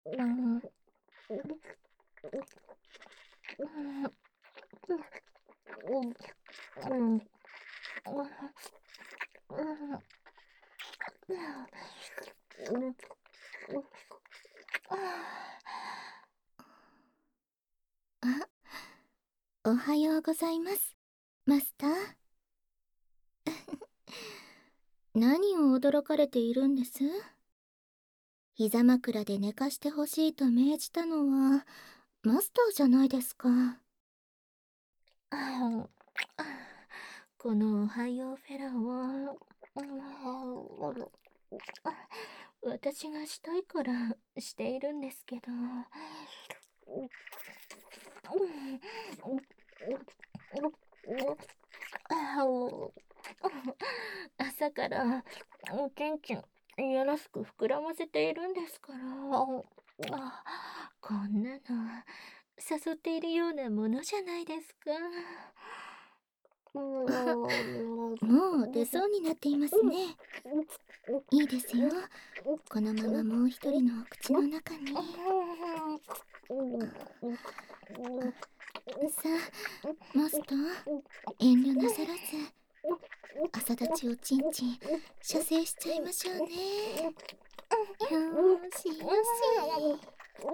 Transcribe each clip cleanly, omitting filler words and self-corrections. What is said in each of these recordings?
あ、おはようございます、マスター。何を驚かれているんです？膝枕で寝かしてほしいと命じたのはマスターじゃないですか。 このおはようフェラは、私がしたいからしているんですけど、朝からおちんちんよろしく膨らませているんですから、こんなの誘っているようなものじゃないですか。 もう出そうになっていますね。いいですよ。このままもう一人のお口の中に。さあ、マスター、遠慮なさらず朝立ちをちんちん射精しちゃいましょうね。よーしよし。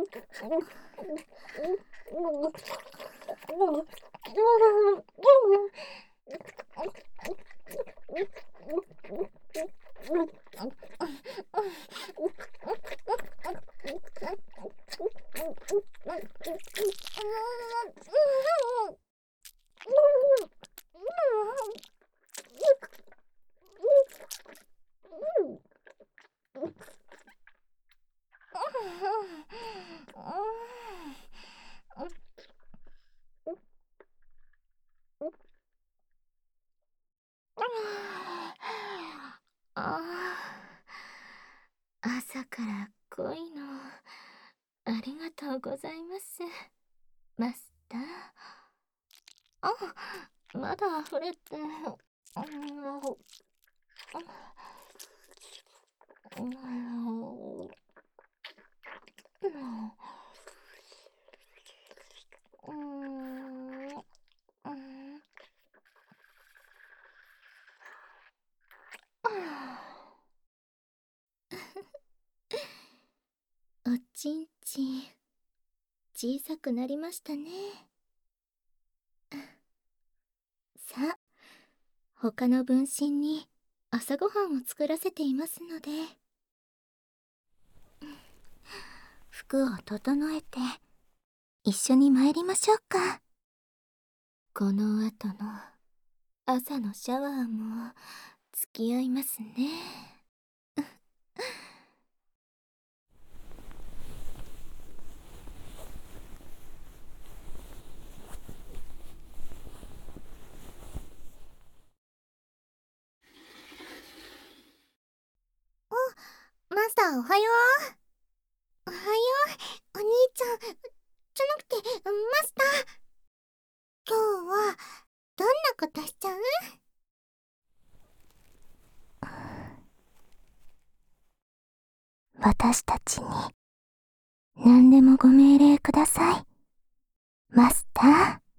朝から濃いのありがとうございます、マスター。まだ溢れて、 おちんちん小さくなりましたね。さあ、他の分身に朝ごはんを作らせていますので、服を整えて一緒に参りましょうか。この後の朝のシャワーも付き合いますね。 マスターおはよう。おはよう、お兄ちゃん。じゃなくて、マスター。今日は、どんなことしちゃう？ 私たちに何でもご命令ください、マスター。